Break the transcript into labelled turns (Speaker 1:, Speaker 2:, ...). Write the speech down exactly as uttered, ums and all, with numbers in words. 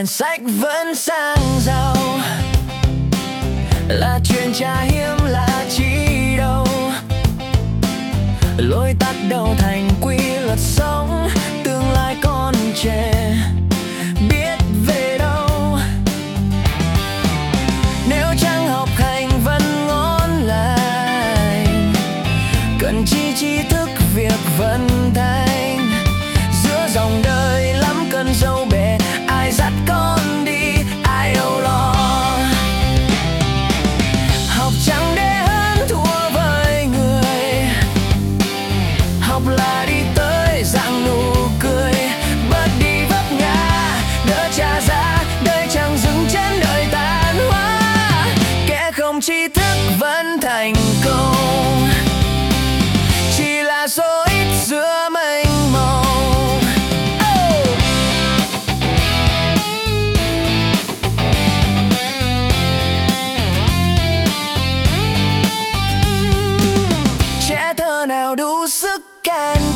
Speaker 1: sách vẫn sang giàu, là chuyện chả hiếm lạ chi đâu. Lối tắt đầu thành quy luật sống, tương lai con trẻ biết về đâu. Nếu chẳng học hành vẫn ngon lành, cần chi tri thức việc vận thành. Giữa dòng đời lắm cơn dâu bể, ai dắt con đi ai âu lo. Học chẳng để hơn thua với người, học là đi tới dạng nụ cười. Bớt đi vấp ngã đỡ trả giá, đời chẳng dừng chân đời tàn hóa. Kẻ không tri thức vẫn thành công, chỉ là số ít giữa mênh mông. Oh! Trẻ thơ nào đủ sức can